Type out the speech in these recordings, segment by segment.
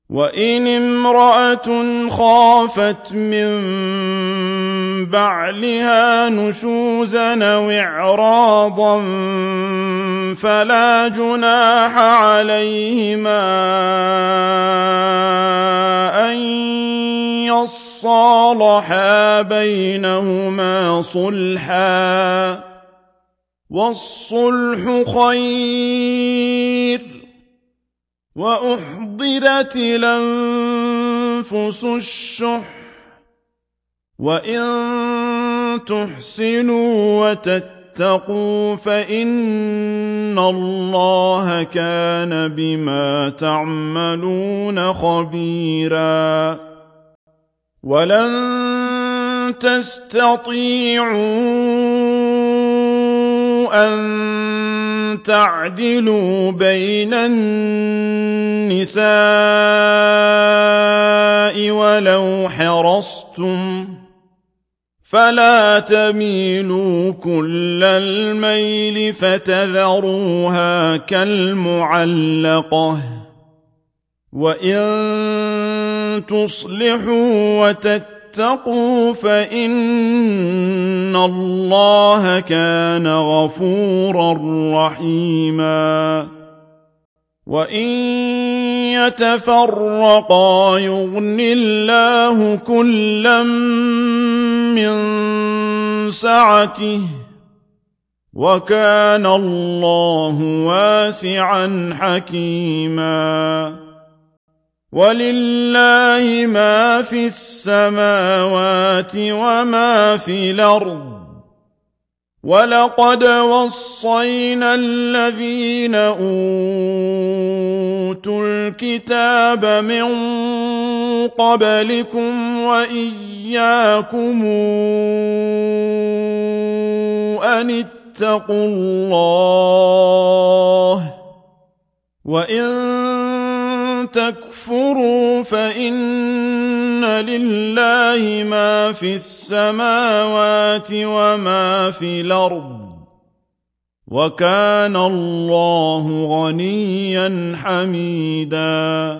وإن امرأة خافت من بعلها نشوزا أو إعراضا فلا جناح عليهما أن يصالحا بينهما صلحا، والصلح خير. وأحضرت الأنفس الشح، وإن تحسنوا وتتقوا فإن الله كان بما تعملون خبيرا. ولن تستطيعوا أن تعدلوا بين النساء ولو حرصتم، فلا تميلوا كل الميل فتذروها كالمعلقة. وإن تصلحوا وتتقوا فإن الله كان غفورا رحيما. وإن يتفرقا يغن الله كلا من سعته، وكان الله واسعا حكيما. ولله ما في السماوات وما في الأرض. ولقد وصينا الذين أوتوا الكتاب من قبلكم وإياكم أن اتقوا الله. وإن تكفروا فإن لله ما في السماوات وما في الأرض، وكان الله غنيا حميدا.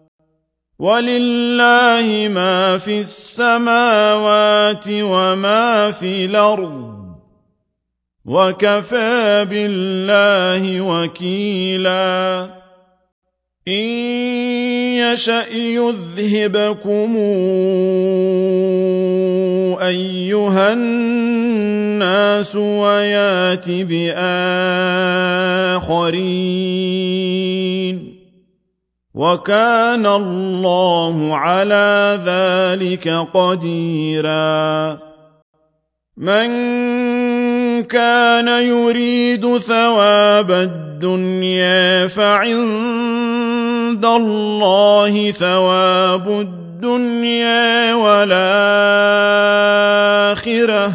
ولله ما في السماوات وما في الأرض، وكفى بالله وكيلا. إن يشأ يذهبكم أيها الناس ويات بآخرين، وكان الله على ذلك قديرا. من كان يريد ثواب الدنيا فعند الله ثواب الدنيا والآخرة،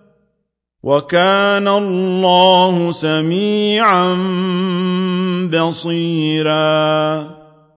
وكان الله سميعا بصيرا.